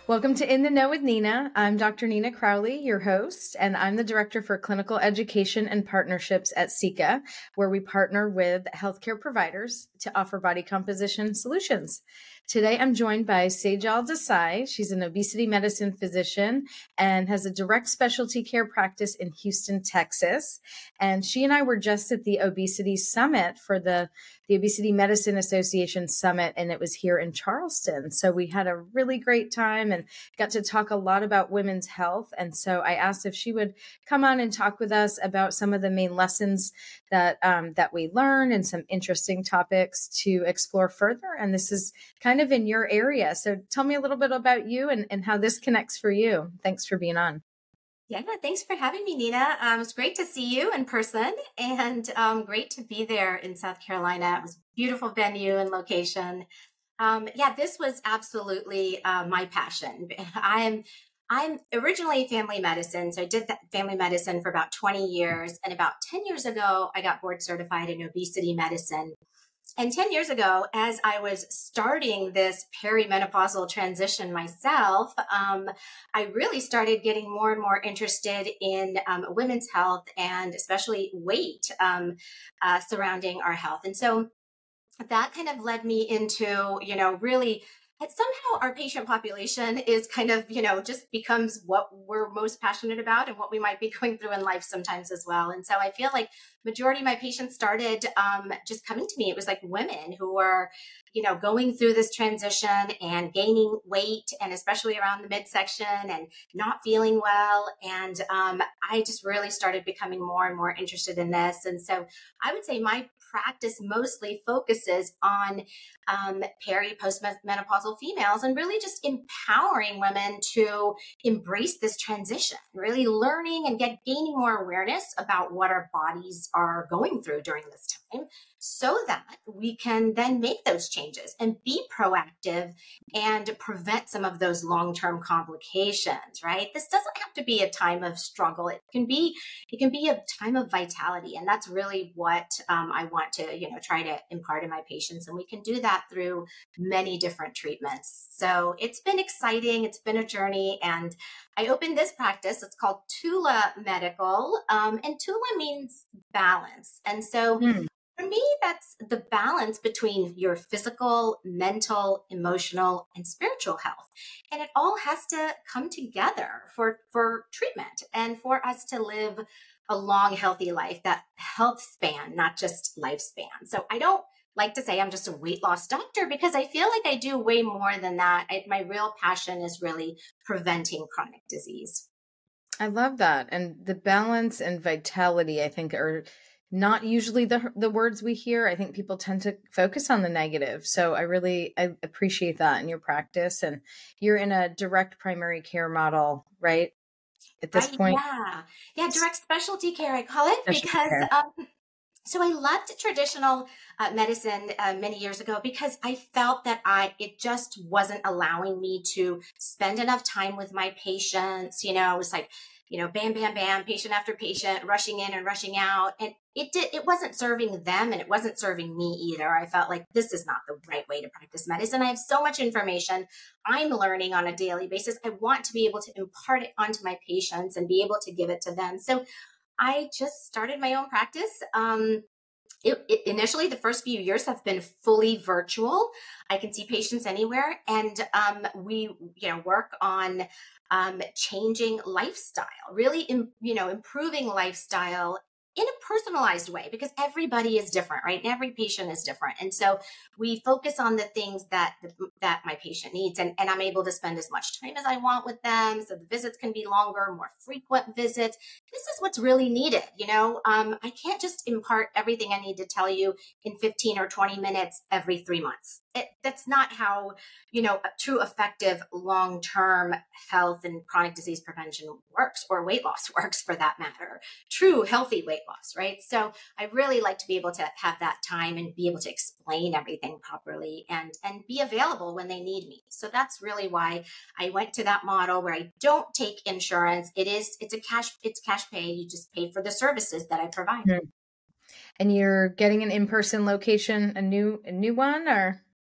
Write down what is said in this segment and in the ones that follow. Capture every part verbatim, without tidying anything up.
Welcome to In the Know with Nina. I'm Doctor Nina Crowley, your host, and I'm the Director for Clinical Education and Partnerships at SECA, where we partner with healthcare providers to offer body composition solutions. Today, I'm joined by Sejal Desai. She's an obesity medicine physician and has a direct specialty care practice in Houston, Texas. And she and I were just at the Obesity Summit for the, the Obesity Medicine Association Summit, and it was here in Charleston. So we had a really great time and got to talk a lot about women's health. And so I asked if she would come on and talk with us about some of the main lessons that um, that we learned and some interesting topics to explore further. And this is kind of in your area. So tell me a little bit about you and, and how this connects for you. Thanks for being on. Yeah, thanks for having me, Nina. Um, it's great to see you in person and um, great to be there in South Carolina. It was a beautiful venue and location. Um, yeah, this was absolutely uh, my passion. I'm I'm originally family medicine, so I did that family medicine for about twenty years, and about ten years ago, I got board certified in obesity medicine. And ten years ago, as I was starting this perimenopausal transition myself, um, I really started getting more and more interested in um, women's health and especially weight um, uh, surrounding our health. And so that kind of led me into, you know, really somehow our patient population is kind of, you know, just becomes what we're most passionate about and what we might be going through in life sometimes as well. And so I feel like majority of my patients started um, just coming to me. It was like women who were, you know, going through this transition and gaining weight, and especially around the midsection and not feeling well. And um, I just really started becoming more and more interested in this. And so I would say my practice mostly focuses on um, peri postmenopausal females and really just empowering women to embrace this transition, really learning and get gaining more awareness about what our bodies are going through during this time, so that we can then make those changes and be proactive and prevent some of those long-term complications, right? This doesn't have to be a time of struggle. It can be, it can be a time of vitality. And that's really what um, I want to, you know, try to impart in my patients. And we can do that through many different treatments. So it's been exciting. It's been a journey. And I opened this practice. It's called Tula Medical. Um, and Tula means balance. And so mm. For me, that's the balance between your physical, mental, emotional, and spiritual health. And it all has to come together for, for treatment and for us to live a long, healthy life, that health span, not just lifespan. So I don't like to say I'm just a weight loss doctor, because I feel like I do way more than that. I, my real passion is really preventing chronic disease. I love that. And the balance and vitality, I think, are not usually the the words we hear. I think people tend to focus on the negative. So I really, I appreciate that in your practice. And you're in a direct primary care model, right? At this right, point? Yeah. Yeah. Direct specialty care, I call it, specialty because, um, so I left traditional uh, medicine uh, many years ago because I felt that I, it just wasn't allowing me to spend enough time with my patients. You know, it was like, you know, bam, bam, bam, patient after patient, rushing in and rushing out. And it did, it wasn't serving them and it wasn't serving me either. I felt like this is not the right way to practice medicine. I have so much information I'm learning on a daily basis. I want to be able to impart it onto my patients and be able to give it to them. So I just started my own practice. Um, It, it, initially, the first few years have been fully virtual. I can see patients anywhere, and um, we, you know, work on um, changing lifestyle, really, in, you know, improving lifestyle in a personalized way, because everybody is different, right? And every patient is different. And so we focus on the things that, that my patient needs. And, and I'm able to spend as much time as I want with them. So the visits can be longer, more frequent visits. This is what's really needed. You know, um, I can't just impart everything I need to tell you in fifteen or twenty minutes every three months. It, that's not how, you know, a true effective long-term health and chronic disease prevention works, or weight loss works for that matter. True healthy weight loss, right? So I really like to be able to have that time and be able to explain everything properly and, and be available when they need me. So that's really why I went to that model where I don't take insurance. It is, it's a cash, it's cash pay. You just pay for the services that I provide. Mm-hmm. And you're getting an in-person location, a new, a new one, or?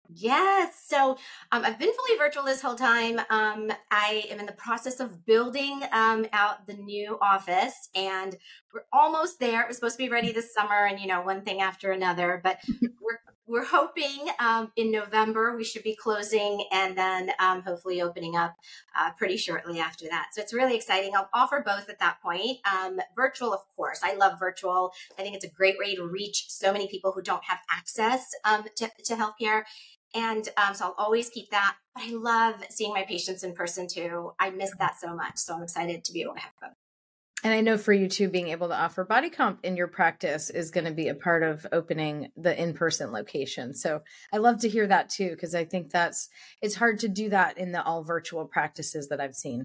Yes. So um, I've been fully virtual this whole time. Um, I am in the process of building um, out the new office, and we're almost there. It was supposed to be ready this summer, and you know, one thing after another. But we're we're hoping um, in November we should be closing, and then um, hopefully opening up uh, pretty shortly after that. So it's really exciting. I'll offer both at that point. Um, virtual, of course. I love virtual. I think it's a great way to reach so many people who don't have access um, to, to healthcare. And um, so I'll always keep that. But I love seeing my patients in person too. I miss that so much. So I'm excited to be able to have both. And I know for you too, being able to offer body comp in your practice is going to be a part of opening the in-person location. So I love to hear that too, because I think that's, it's hard to do that in the all virtual practices that I've seen.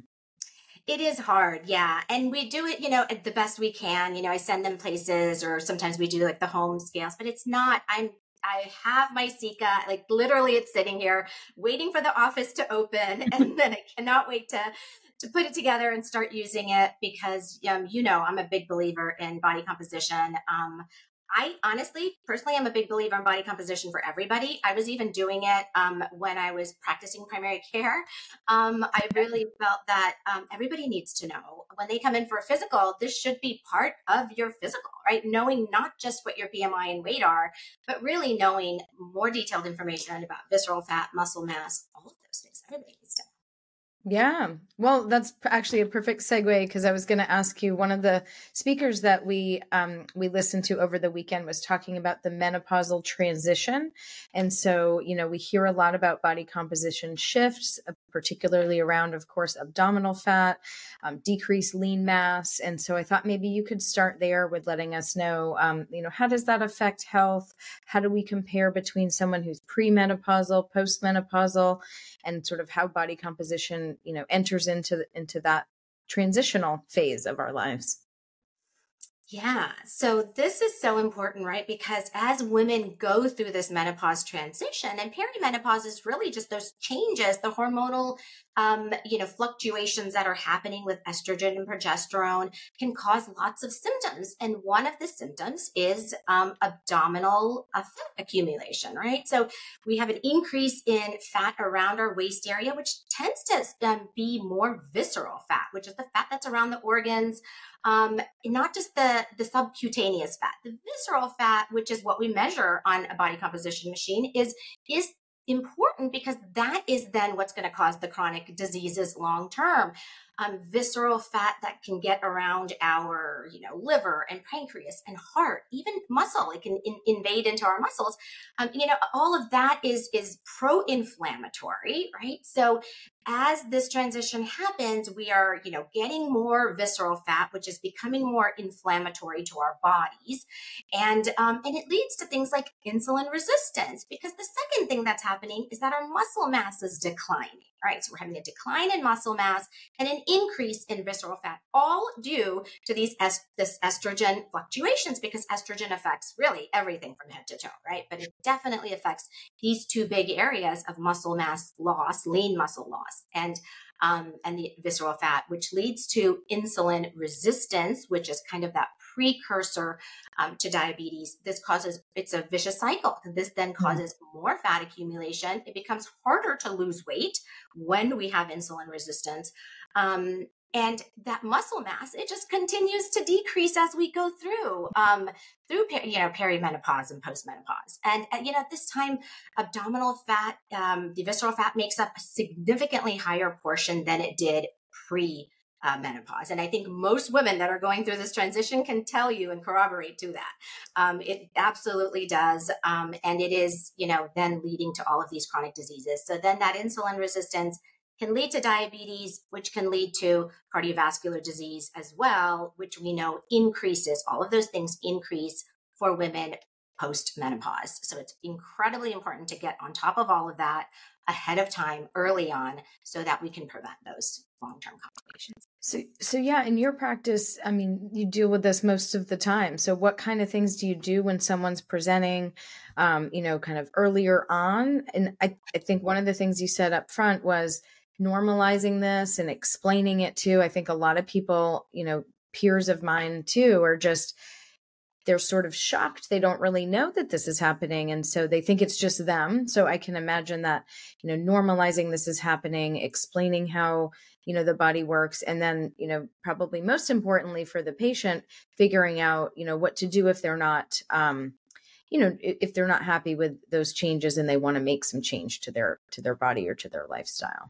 It is hard, yeah. And we do it, you know, the best we can. You know, I send them places, or sometimes we do like the home scales, but it's not, I'm I have my Sika, like literally it's sitting here waiting for the office to open. And then I cannot wait to, to put it together and start using it because, um, you know, I'm a big believer in body composition. Um, I honestly, personally, I'm a big believer in body composition for everybody. I was even doing it um, when I was practicing primary care. Um, I really felt that um, everybody needs to know when they come in for a physical, this should be part of your physical, right? Knowing not just what your B M I and weight are, but really knowing more detailed information about visceral fat, muscle mass, all of those things. Everybody needs to know. Yeah. Well, that's actually a perfect segue because I was going to ask you, one of the speakers that we um, we listened to over the weekend was talking about the menopausal transition. And so, you know, we hear a lot about body composition shifts, uh, particularly around, of course, abdominal fat, um, decreased lean mass. And so I thought maybe you could start there with letting us know, um, you know, how does that affect health? How do we compare between someone who's premenopausal, postmenopausal, and sort of how body composition, you know, enters into into that transitional phase of our lives? Yeah. So this is so important, right? Because as women go through this menopause transition, and perimenopause is really just those changes, the hormonal, um, you know, fluctuations that are happening with estrogen and progesterone can cause lots of symptoms. And one of the symptoms is um, abdominal uh, fat accumulation, right? So we have an increase in fat around our waist area, which tends to um, be more visceral fat, which is the fat that's around the organs. Um, not just the, the subcutaneous fat, the visceral fat, which is what we measure on a body composition machine, is, is important because that is then what's going to cause the chronic diseases long term. Um, visceral fat that can get around our, you know, liver and pancreas and heart, even muscle, it can in, invade into our muscles. Um, you know, all of that is is pro-inflammatory, right? So as this transition happens, we are, you know, getting more visceral fat, which is becoming more inflammatory to our bodies. And, um, and it leads to things like insulin resistance, because the second thing that's happening is that our muscle mass is declining, right? So we're having a decline in muscle mass and an increase in visceral fat, all due to these est- this estrogen fluctuations, because estrogen affects really everything from head to toe, right? But it definitely affects these two big areas of muscle mass loss, lean muscle loss, and um, and the visceral fat, which leads to insulin resistance, which is kind of that precursor um, to diabetes. This causes, it's a vicious cycle. This then causes mm-hmm. more fat accumulation. It becomes harder to lose weight when we have insulin resistance. Um, and that muscle mass, it just continues to decrease as we go through, um, through, you know, perimenopause and postmenopause. And, and, you know, at this time, abdominal fat, um, the visceral fat makes up a significantly higher portion than it did pre Uh, menopause. And I think most women that are going through this transition can tell you and corroborate to that. Um, it absolutely does. Um, and it is, you know, then leading to all of these chronic diseases. So then that insulin resistance can lead to diabetes, which can lead to cardiovascular disease as well, which we know increases, all of those things increase for women post-menopause. So it's incredibly important to get on top of all of that ahead of time, early on, so that we can prevent those long-term complications. So, so yeah, in your practice, I mean, you deal with this most of the time. So what kind of things do you do when someone's presenting, um, you know, kind of earlier on? And I, I think one of the things you said up front was normalizing this and explaining it too. I think a lot of people, you know, peers of mine too, are just they're sort of shocked. They don't really know that this is happening. And so they think it's just them. So I can imagine that, you know, normalizing this is happening, explaining how, you know, the body works. And then, you know, probably most importantly for the patient, figuring out, you know, what to do if they're not, um, you know, if they're not happy with those changes and they want to make some change to their, to their body or to their lifestyle.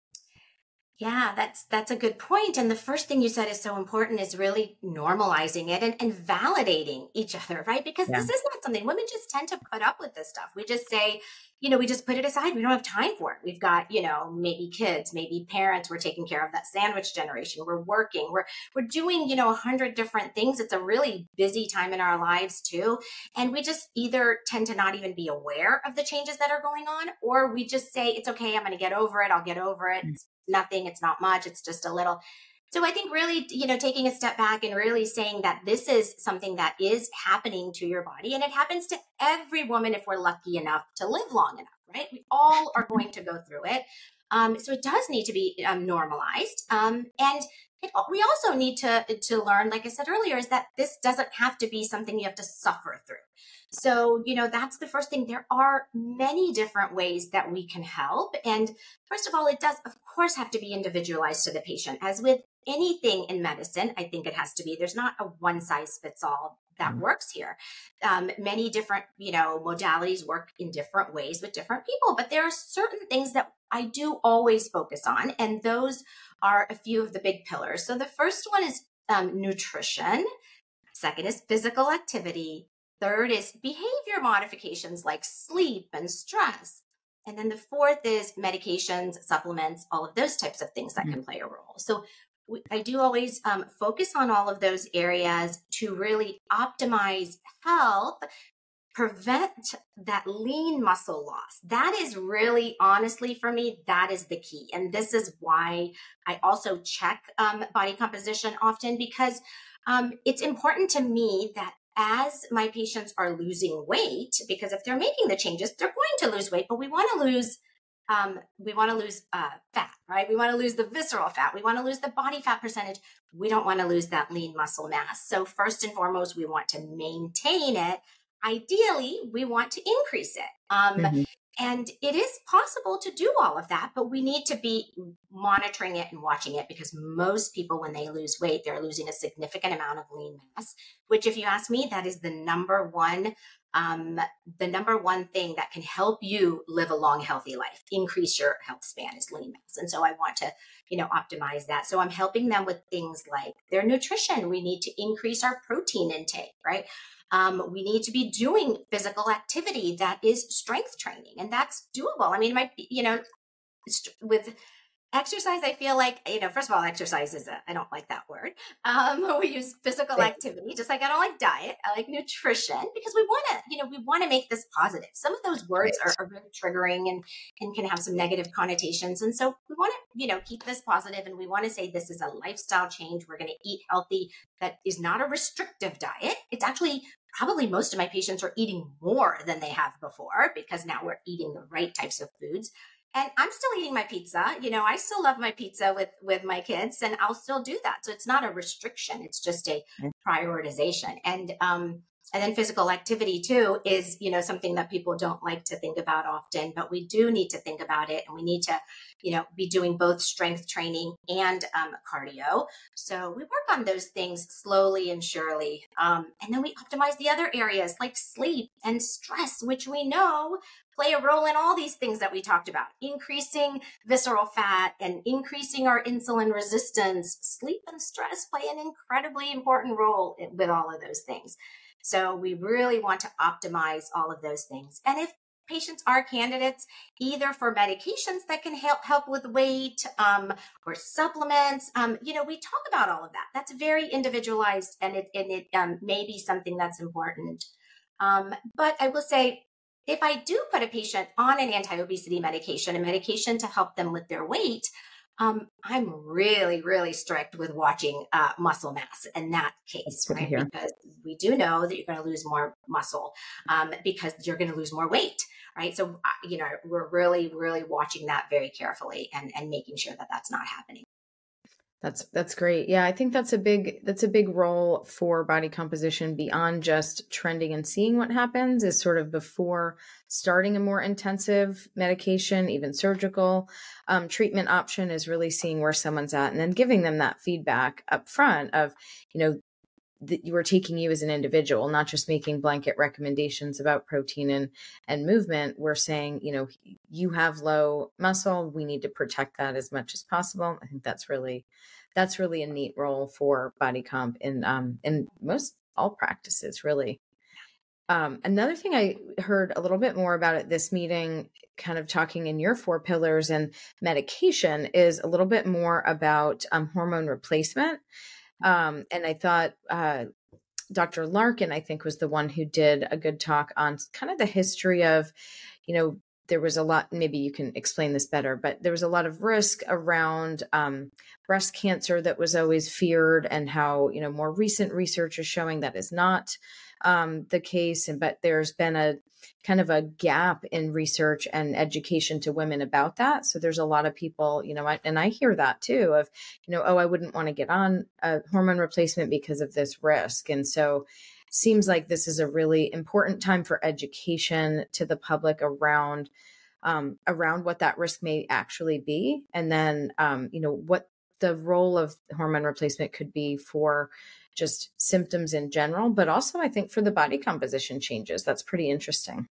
Yeah, that's that's a good point. And the first thing you said is so important is really normalizing it and, and validating each other, right? Because Yeah. this is not something women just tend to put up with this stuff. We just say, you know, we just put it aside. We don't have time for it. We've got, you know, maybe kids, maybe parents. We're taking care of that sandwich generation. We're working. We're we're doing, you know, a hundred different things. It's a really busy time in our lives too. And we just either tend to not even be aware of the changes that are going on, or we just say, it's okay, I'm going to get over it. I'll get over it. It's nothing. It's not much. It's just a little. So I think really, you know, taking a step back and really saying that this is something that is happening to your body, and it happens to every woman if we're lucky enough to live long enough, right? We all are going to go through it. Um, so it does need to be um, normalized. Um, and it, we also need to, to learn, like I said earlier, is that this doesn't have to be something you have to suffer through. So, you know, that's the first thing. There are many different ways that we can help. And first of all, it does, of course, have to be individualized to the patient. As with anything in medicine, I think it has to be. There's not a one size fits all that mm-hmm. works here. Um, many different, you know, modalities work in different ways with different people, but there are certain things that I do always focus on. And those are a few of the big pillars. So the first one is um, nutrition. Second is physical activity. Third is behavior modifications like sleep and stress. And then the fourth is medications, supplements, all of those types of things that mm-hmm. can play a role. So we, I do always um, focus on all of those areas to really optimize health, prevent that lean muscle loss. That is really, honestly, for me, that is the key. And this is why I also check um, body composition often, because um, it's important to me that as my patients are losing weight, because if they're making the changes, they're going to lose weight, but we want to lose, um, we want to lose uh, fat, right? We want to lose the visceral fat. We want to lose the body fat percentage. We don't want to lose that lean muscle mass. So first and foremost, we want to maintain it. Ideally, we want to increase it. Um, mm-hmm. And it is possible to do all of that, but we need to be monitoring it and watching it, because most people, when they lose weight, they're losing a significant amount of lean mass, which, if you ask me, that is the number one, um, the number one thing that can help you live a long, healthy life, increase your health span, is lean mass. And so I want to, you know, optimize that. So I'm helping them with things like their nutrition. We need to increase our protein intake, right? Um, we need to be doing physical activity that is strength training, and that's doable. I mean, it might be, you know, with exercise, I feel like, you know, first of all, exercise is a, I don't like that word. Um, we use physical activity, just like I don't like diet. I like nutrition, because we want to, you know, we want to make this positive. Some of those words right. are, are very triggering and, and can have some negative connotations. And so we want to, you know, keep this positive, and we want to say this is a lifestyle change. We're going to eat healthy. That is not a restrictive diet. It's actually probably most of my patients are eating more than they have before, because now we're eating the right types of foods. And I'm still eating my pizza. You know, I still love my pizza with, with my kids, and I'll still do that. So it's not a restriction. It's just a prioritization. And, um, and then physical activity too is, you know, something that people don't like to think about often, but we do need to think about it. And we need to, you know, be doing both strength training and um, cardio. So we work on those things slowly and surely. Um, and then we optimize the other areas like sleep and stress, which we know play a role in all these things that we talked about, increasing visceral fat and increasing our insulin resistance. Sleep and stress play an incredibly important role in, with all of those things. So we really want to optimize all of those things. And if patients are candidates either for medications that can help help with weight um, or supplements, um, you know, we talk about all of that. That's very individualized, and it, and it um, may be something that's important. Um, but I will say, if I do put a patient on an anti-obesity medication, a medication to help them with their weight, um, I'm really, really strict with watching uh, muscle mass in that case, right? Because we do know that you're going to lose more muscle um, because you're going to lose more weight, right? So, uh, you know, we're really, really watching that very carefully and, and making sure that that's not happening. That's that's great. Yeah, I think that's a big that's a big role for body composition beyond just trending and seeing what happens, is sort of before starting a more intensive medication, even surgical um, treatment option, is really seeing where someone's at and then giving them that feedback up front of, you know, that you are taking you as an individual, not just making blanket recommendations about protein and, and movement. We're saying, you know, you have low muscle. We need to protect that as much as possible. I think that's really, that's really a neat role for body comp in, um, in most all practices, really. Um, another thing I heard a little bit more about at this meeting, kind of talking in your four pillars and medication, is a little bit more about um, hormone replacement. Um, and I thought uh, Doctor Larkin, I think, was the one who did a good talk on kind of the history of, you know, there was a lot, maybe you can explain this better, but there was a lot of risk around um, breast cancer that was always feared, and how, you know, more recent research is showing that is not um, the case. And, but there's been a kind of a gap in research and education to women about that. So there's a lot of people, you know, I, and I hear that too of, you know, oh, I wouldn't want to get on a hormone replacement because of this risk. And so seems like this is a really important time for education to the public around, um, around what that risk may actually be. And then, um, you know, what the role of hormone replacement could be for just symptoms in general, but also I think for the body composition changes. That's pretty interesting.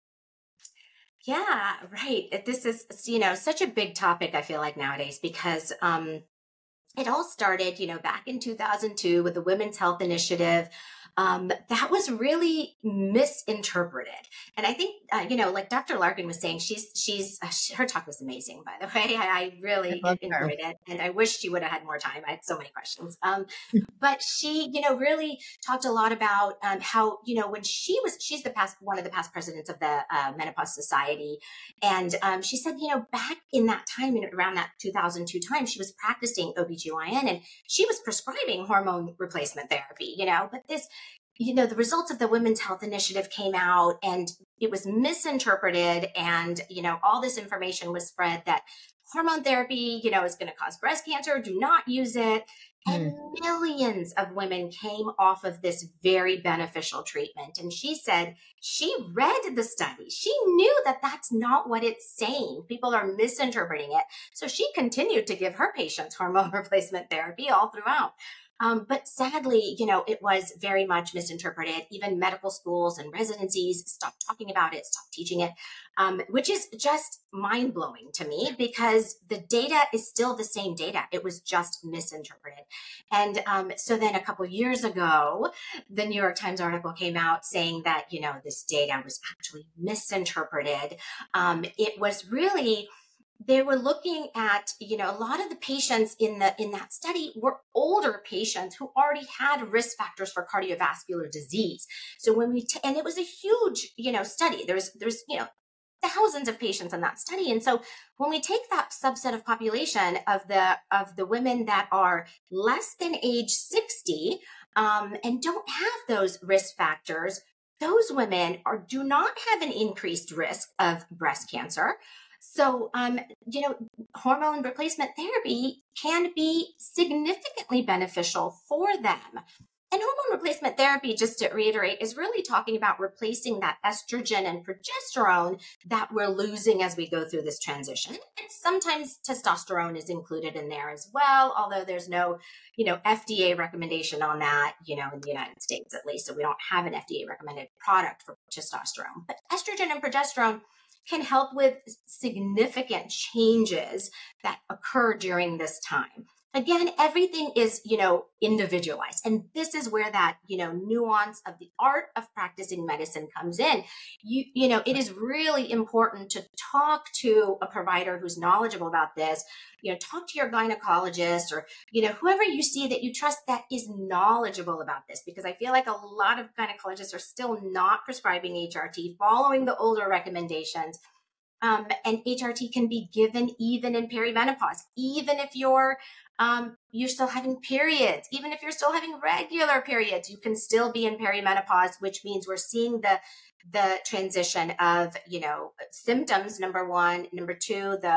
Yeah, right. This is, you know, such a big topic, I feel like, nowadays, because um, it all started, you know, back in two thousand two with the Women's Health Initiative. Um, that was really misinterpreted. And I think, uh, you know, like Doctor Larkin was saying, she's, she's, uh, she, her talk was amazing, by the way. I, I really I love her. enjoyed it. And I wish she would have had more time. I had so many questions. Um, but she, you know, really talked a lot about um, how, you know, when she was, she's the past, one of the past presidents of the uh, Menopause Society. And um, she said, you know, back in that time, in, around that two thousand two time, she was practicing O B G Y N and she was prescribing hormone replacement therapy, you know, but this, you know, the results of the Women's Health Initiative came out and it was misinterpreted. And, you know, all this information was spread that hormone therapy, you know, is going to cause breast cancer. Do not use it. And mm. millions of women came off of this very beneficial treatment. And she said she read the study. She knew that that's not what it's saying. People are misinterpreting it. So she continued to give her patients hormone replacement therapy all throughout. Um, but sadly, you know, it was very much misinterpreted. Even medical schools and residencies stopped talking about it, stopped teaching it, um, which is just mind blowing to me because the data is still the same data. It was just misinterpreted. And um, so then a couple years ago, the New York Times article came out saying that, you know, this data was actually misinterpreted. Um, it was really... They were looking at, you know, a lot of the patients in the in that study were older patients who already had risk factors for cardiovascular disease. So when we t- and it was a huge, you know, study. There's there's you know thousands of patients in that study, and so when we take that subset of population of the of the women that are less than age sixty um, and don't have those risk factors, those women are do not have an increased risk of breast cancer. So, um, you know, hormone replacement therapy can be significantly beneficial for them. And hormone replacement therapy, just to reiterate, is really talking about replacing that estrogen and progesterone that we're losing as we go through this transition. And sometimes testosterone is included in there as well, although there's no, you know, F D A recommendation on that, you know, in the United States at least. So we don't have an F D A recommended product for testosterone. But estrogen and progesterone can help with significant changes that occur during this time. Again, everything is, you know, individualized. And this is where that, you know, nuance of the art of practicing medicine comes in. You, you know, it is really important to talk to a provider who's knowledgeable about this. You know, talk to your gynecologist or, you know, whoever you see that you trust that is knowledgeable about this, because I feel like a lot of gynecologists are still not prescribing H R T, following the older recommendations. Um, and H R T can be given even in perimenopause, even if you're um, you're still having periods, even if you're still having regular periods, you can still be in perimenopause, which means we're seeing the the transition of, you know, symptoms, number one, number two, the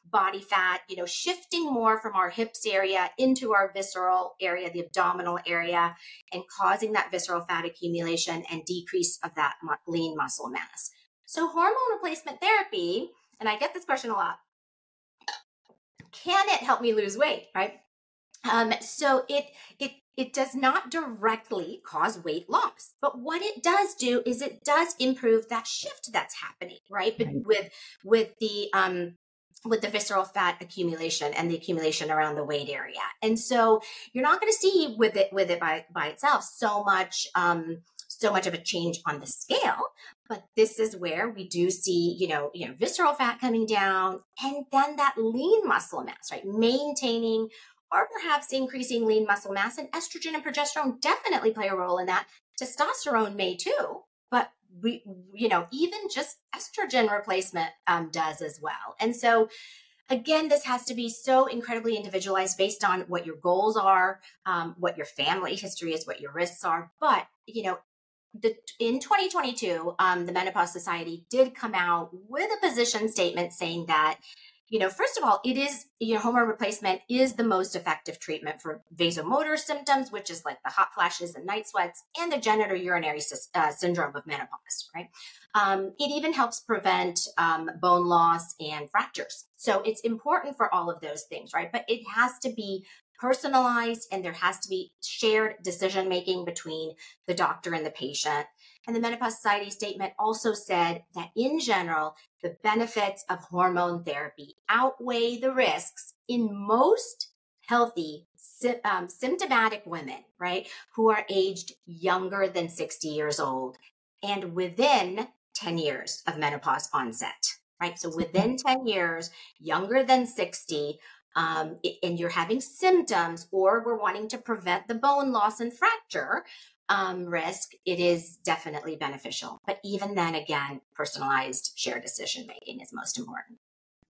body fat, you know, shifting more from our hips area into our visceral area, the abdominal area, and causing that visceral fat accumulation and decrease of that mu- lean muscle mass. So hormone replacement therapy, and I get this question a lot, can it help me lose weight, right? Um, so it it it does not directly cause weight loss, but what it does do is it does improve that shift that's happening, right? But Right. with with the um with the visceral fat accumulation and the accumulation around the weight area. And so you're not going to see with it with it by by itself so much um so much of a change on the scale, but this is where we do see, you know, you know, visceral fat coming down and then that lean muscle mass, right? Maintaining or perhaps increasing lean muscle mass, and estrogen and progesterone definitely play a role in that. Testosterone may too, but we, you know, even just estrogen replacement um, does as well. And so again, this has to be so incredibly individualized based on what your goals are, um, what your family history is, what your risks are. But, you know, the, in twenty twenty-two, um, the Menopause Society did come out with a position statement saying that, you know, first of all, it is, you know, hormone replacement is the most effective treatment for vasomotor symptoms, which is like the hot flashes and night sweats, and the genitourinary uh, syndrome of menopause, right? Um, it even helps prevent um, bone loss and fractures. So it's important for all of those things, right? But it has to be personalized and there has to be shared decision making between the doctor and the patient. And the Menopause Society statement also said that in general, the benefits of hormone therapy outweigh the risks in most healthy um, symptomatic women, right, who are aged younger than sixty years old and within ten years of menopause onset, right? So within ten years, younger than sixty, um, and you're having symptoms or we're wanting to prevent the bone loss and fracture um, risk, it is definitely beneficial. But even then, again, personalized shared decision making is most important.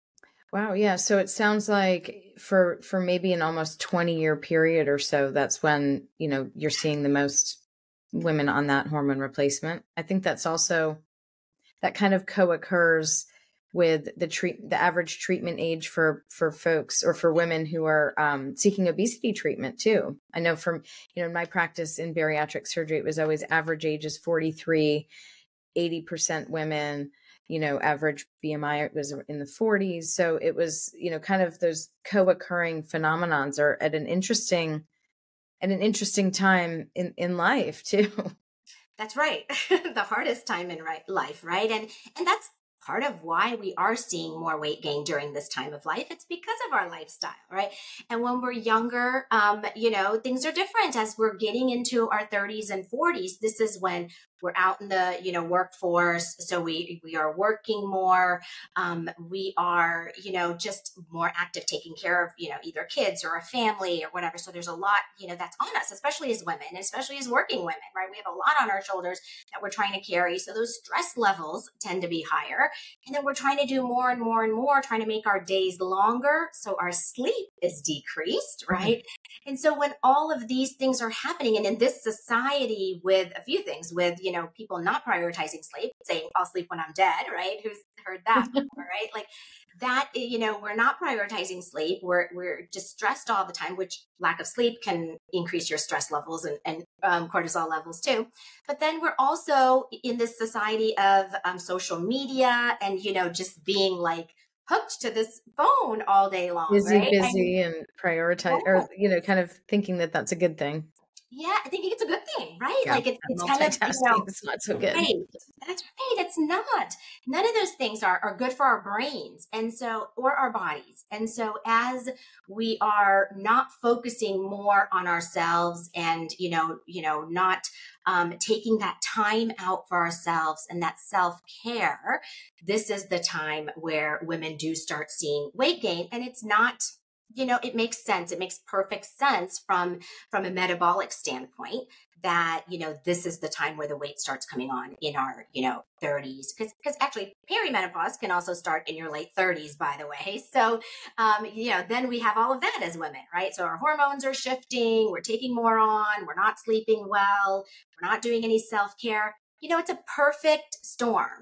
Wow. Yeah. So it sounds like for for maybe an almost twenty year period or so, that's when, you know, you're seeing the most women on that hormone replacement. I think that's also that kind of co-occurs with the treat the average treatment age for for folks or for women who are um, seeking obesity treatment too. I know from, you know, in my practice in bariatric surgery, it was always average age is forty-three, eighty percent women, you know, average B M I was in the forties. So it was, you know, kind of those co-occurring phenomenons are at an interesting, at an interesting time in, in life too. That's right. The hardest time in right life, right? And and that's part of why we are seeing more weight gain during this time of life. It's because of our lifestyle, right? And when we're younger, um, you know, things are different as we're getting into our thirties and forties. This is when we're out in the, you know, workforce. So we, we are working more. Um, we are, you know, just more active, taking care of, you know, either kids or a family or whatever. So there's a lot, you know, that's on us, especially as women, and especially as working women, right? We have a lot on our shoulders that we're trying to carry. So those stress levels tend to be higher. And then we're trying to do more and more and more, trying to make our days longer. So our sleep is decreased, right? Mm-hmm. And so when all of these things are happening, and in this society with a few things, with, you know, people not prioritizing sleep, saying, I'll sleep when I'm dead, right? Who's heard that before, right? Like that, you know, we're not prioritizing sleep. We're, we're just stressed all the time, which lack of sleep can increase your stress levels and, and um, cortisol levels too. But then we're also in this society of um, social media and, you know, just being like hooked to this phone all day long, busy, right? busy and prioritize, Yeah. or, you know, kind of thinking that that's a good thing. Yeah, I think it's a good thing, right? Yeah. Like it's, it's Multitasking kind of, you know, is not so good. right. That's right. It's not. None of those things are, are good for our brains and so, or our bodies. And so as we are not focusing more on ourselves and, you know, you know, not um, taking that time out for ourselves and that self-care, this is the time where women do start seeing weight gain. And it's not, you know, it makes sense. It makes perfect sense from, from a metabolic standpoint that, you know, this is the time where the weight starts coming on in our, you know, thirties. Because because actually perimenopause can also start in your late thirties, by the way. So, um, you know, then we have all of that as women, right? So our hormones are shifting. We're taking more on. We're not sleeping well. We're not doing any self-care. You know, it's a perfect storm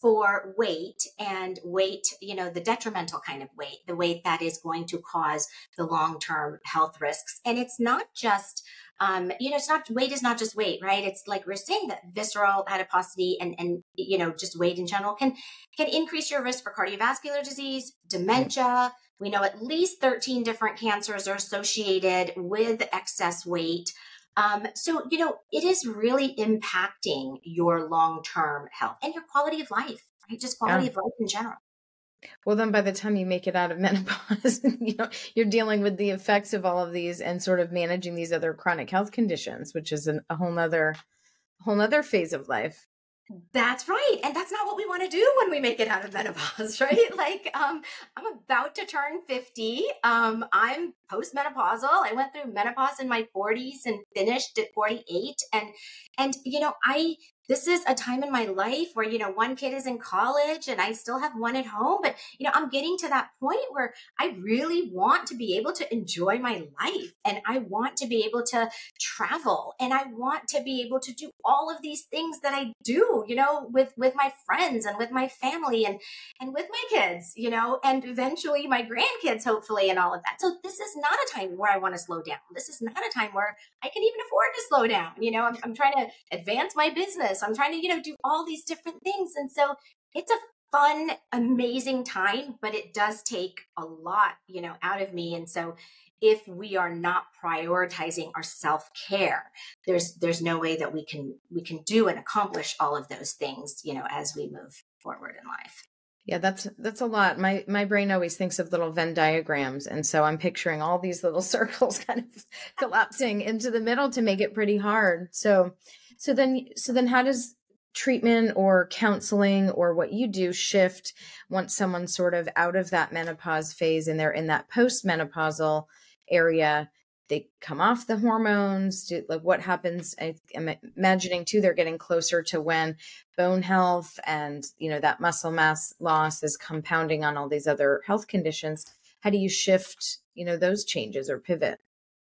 for weight and weight, you know, the detrimental kind of weight, the weight that is going to cause the long-term health risks. And it's not just, um, you know, it's not, weight is not just weight, right? It's like we're saying that visceral adiposity and, and, you know, just weight in general can, can increase your risk for cardiovascular disease, dementia. We know at least thirteen different cancers are associated with excess weight. Um, so, you know, it is really impacting your long-term health and your quality of life, right? Just quality Yeah. of life in general. Well, then by the time you make it out of menopause, you know, you're dealing with the effects of all of these and sort of managing these other chronic health conditions, which is an, a whole nother, whole nother phase of life. That's right. And that's not what we want to do when we make it out of menopause, right? Like, um, I'm about to turn fifty. Um, I'm postmenopausal. I went through menopause in my forties and finished at forty-eight. And, and, you know, I, this is a time in my life where, you know, one kid is in college and I still have one at home, but, you know, I'm getting to that point where I really want to be able to enjoy my life, and I want to be able to travel, and I want to be able to do all of these things that I do, you know, with, with my friends and with my family and, and with my kids, you know, and eventually my grandkids, hopefully, and all of that. So this is not a time where I want to slow down. This is not a time where I can even afford to slow down. You know, I'm, I'm trying to advance my business. I'm trying to, you know, do all these different things. And so it's a fun, amazing time, but it does take a lot, you know, out of me. And so if we are not prioritizing our self-care, there's there's no way that we can we can do and accomplish all of those things, you know, as we move forward in life. Yeah, that's that's a lot. My my brain always thinks of little Venn diagrams, and so I'm picturing all these little circles kind of collapsing into the middle to make it pretty hard. So so then so then how does treatment or counseling or what you do shift once someone's sort of out of that menopause phase and they're in that postmenopausal area? They come off the hormones? Do, like what happens? I, I'm imagining too, they're getting closer to when bone health and, you know, that muscle mass loss is compounding on all these other health conditions. How do you shift, you know, those changes or pivot?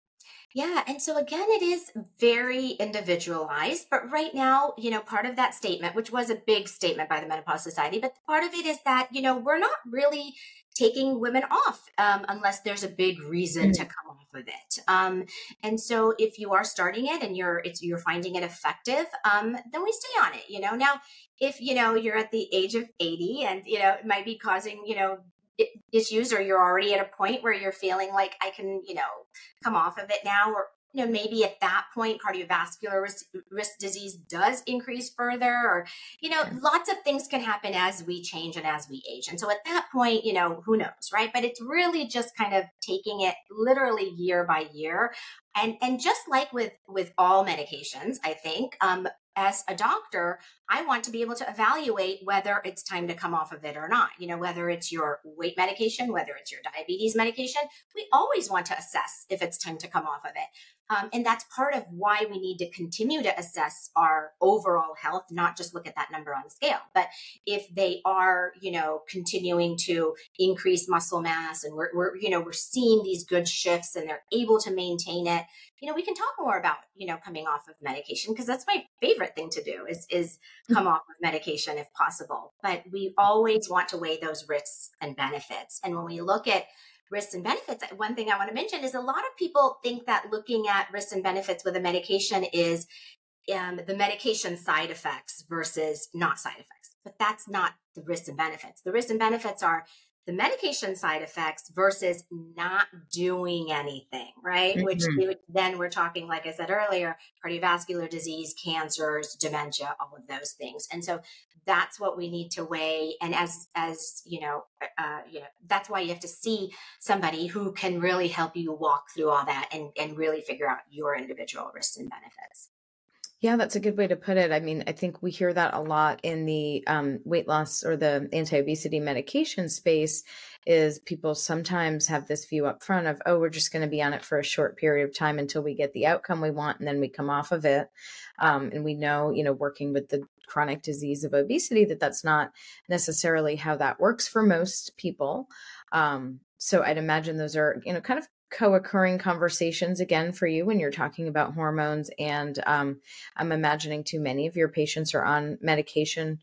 Yeah. And so again, it is very individualized. But right now, you know, part of that statement, which was a big statement by the Menopause Society, but part of it is that, you know, we're not really taking women off um, unless there's a big reason to come off of it. Um, and so if you are starting it and you're it's you're finding it effective, um, then we stay on it. You know, now if you know you're at the age of eighty and you know it might be causing you know issues, or you're already at a point where you're feeling like I can, you know, come off of it now, or, you know, maybe at that point, cardiovascular risk, risk disease does increase further, or, you know, lots of things can happen as we change and as we age. And so at that point, you know, who knows, right? But it's really just kind of taking it literally year by year. And, and just like with, with all medications, I think, um, as a doctor, I want to be able to evaluate whether it's time to come off of it or not. You know, whether it's your weight medication, whether it's your diabetes medication, we always want to assess if it's time to come off of it. Um, and that's part of why we need to continue to assess our overall health, not just look at that number on the scale. But if they are, you know, continuing to increase muscle mass and we're, we're you know, we're seeing these good shifts and they're able to maintain it, you know, we can talk more about, you know, coming off of medication, because that's my favorite thing to do is, is come off of medication if possible. But we always want to weigh those risks and benefits. And when we look at risks and benefits, one thing I want to mention is a lot of people think that looking at risks and benefits with a medication is um, the medication side effects versus not side effects. But that's not the risks and benefits. The risks and benefits are the medication side effects versus not doing anything, right? Mm-hmm. Which then we're talking, like I said earlier, cardiovascular disease, cancers, dementia, all of those things. And so that's what we need to weigh. And as, as you know, uh, you know, that's why you have to see somebody who can really help you walk through all that and, and really figure out your individual risks and benefits. Yeah, that's a good way to put it. I mean, I think we hear that a lot in the um, weight loss or the anti-obesity medication space is people sometimes have this view up front of, oh, we're just going to be on it for a short period of time until we get the outcome we want, and then we come off of it. Um, and we know, you know, working with the chronic disease of obesity, that that's not necessarily how that works for most people. Um, so I'd imagine those are, you know, kind of co-occurring conversations again for you when you're talking about hormones. And um, I'm imagining too many of your patients are on medication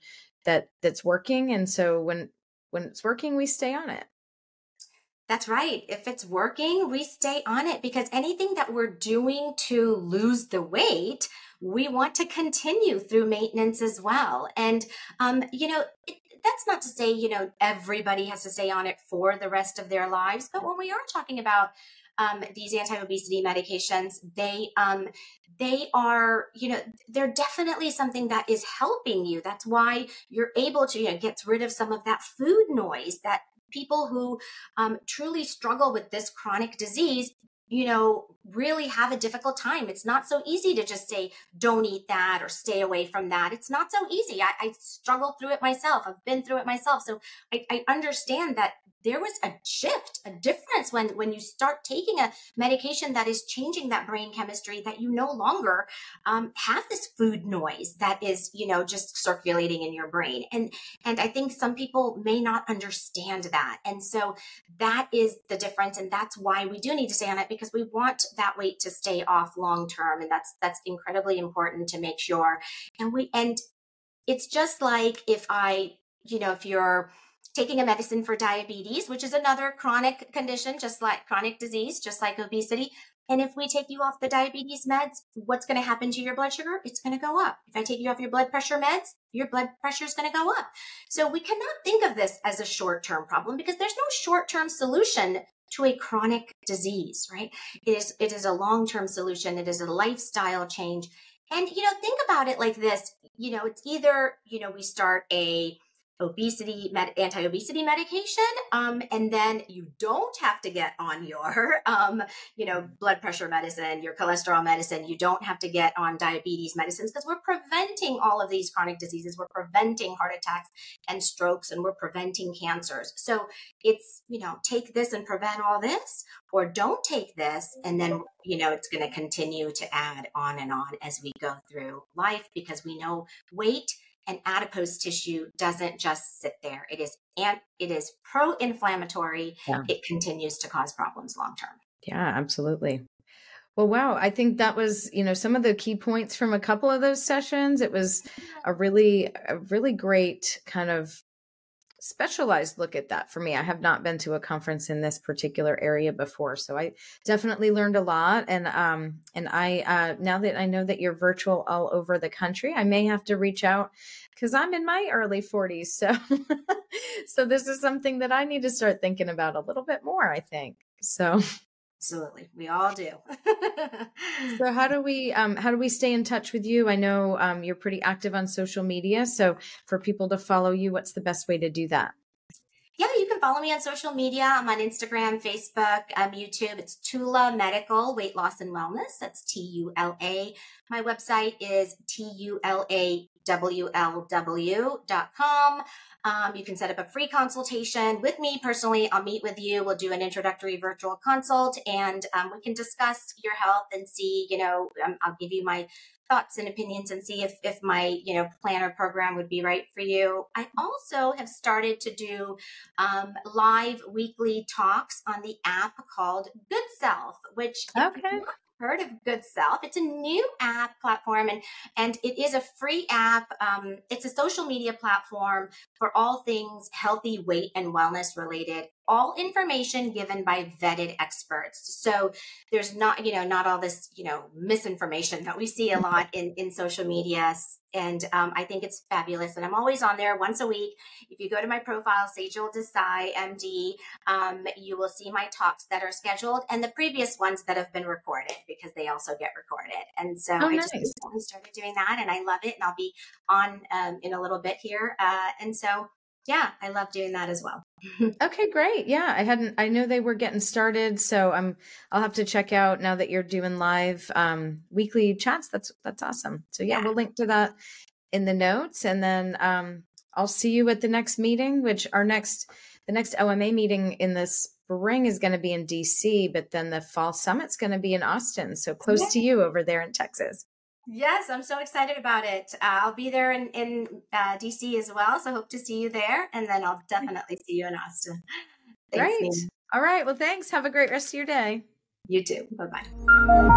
that that's working. And so when, when it's working, we stay on it. That's right. If it's working, we stay on it, because anything that we're doing to lose the weight, we want to continue through maintenance as well. And, um, you know, it, that's not to say, you know, everybody has to stay on it for the rest of their lives. But when we are talking about um, these anti-obesity medications, they, um, they are, you know, they're definitely something that is helping you. That's why you're able to, you know, get rid of some of that food noise that people who um, truly struggle with this chronic disease, you know, really have a difficult time. It's not so easy to just say, don't eat that or stay away from that. It's not so easy. I, I struggled through it myself. I've been through it myself. So I, I understand that there was a shift, a difference when, when you start taking a medication that is changing that brain chemistry, that you no longer um, have this food noise that is, you know, just circulating in your brain. And, and I think some people may not understand that. And so that is the difference. And that's why we do need to stay on it, because we want that weight to stay off long term. And that's, that's incredibly important to make sure. And we, and it's just like if I, you know, if you're taking a medicine for diabetes, which is another chronic condition, just like chronic disease, just like obesity. And if we take you off the diabetes meds, what's going to happen to your blood sugar? It's going to go up. If I take you off your blood pressure meds, your blood pressure is going to go up. So we cannot think of this as a short-term problem, because there's no short-term solution to a chronic disease, right? It is, it is a long-term solution. It is a lifestyle change. And, you know, think about it like this, you know, it's either, you know, we start a obesity, med- anti-obesity medication, um, and then you don't have to get on your, um, you know, blood pressure medicine, your cholesterol medicine. You don't have to get on diabetes medicines, because we're preventing all of these chronic diseases. We're preventing heart attacks and strokes, and we're preventing cancers. So it's, you know, take this and prevent all this, or don't take this, and then, you know, it's going to continue to add on and on as we go through life, because we know weight and adipose tissue doesn't just sit there. It is, and it is pro-inflammatory. Yeah. It continues to cause problems long term. Yeah, absolutely. Well, wow. I think that was, you know, some of the key points from a couple of those sessions. It was a really, a really great kind of specialized look at that for me. I have not been to a conference in this particular area before, so I definitely learned a lot. And um, and I uh, now that I know that you're virtual all over the country, I may have to reach out, because I'm in my early forties. So so this is something that I need to start thinking about a little bit more, I think. So absolutely, we all do. So how do we um, how do we stay in touch with you? I know um, you're pretty active on social media. So for people to follow you, what's the best way to do that? Yeah, you can follow me on social media. I'm on Instagram, Facebook, um, YouTube. It's Tula Medical Weight Loss and Wellness. That's T U L A. My website is T U L A W L W dot com. Um, you can set up a free consultation with me personally. I'll meet with you. We'll do an introductory virtual consult, and um, we can discuss your health and see, you know, um, I'll give you my thoughts and opinions and see if, if my, you know, plan or program would be right for you. I also have started to do um, live weekly talks on the app called Good Self, which Okay. if you've heard of Good Self, it's a new app platform, and, and it is a free app. Um, it's a social media platform for all things healthy, weight, and wellness related. All information given by vetted experts. So there's not, you know, not all this, you know, misinformation that we see a lot in, in social media. And um, I think it's fabulous. And I'm always on there once a week. If you go to my profile, Sejal Desai, M D, um, you will see my talks that are scheduled and the previous ones that have been recorded, because they also get recorded. And so Oh, I nice. just recently started doing that, and I love it. And I'll be on um, in a little bit here. Uh, and so yeah, I love doing that as well. Okay, great. Yeah, I hadn't, I know they were getting started, so I'm, I'll have to check out now that you're doing live um, weekly chats. That's, that's awesome. So yeah, Yeah. we'll link to that in the notes, and then um, I'll see you at the next meeting, which our next, the next O M A meeting in the spring is going to be in D C, but then the fall summit's going to be in Austin. So close Yeah. to you over there in Texas. Yes, I'm so excited about it. Uh, I'll be there in, in uh, D C as well. So hope to see you there. And then I'll definitely see you in Austin. Thanks, Great. Nina. All right. Well, thanks. Have a great rest of your day. You too. Bye-bye.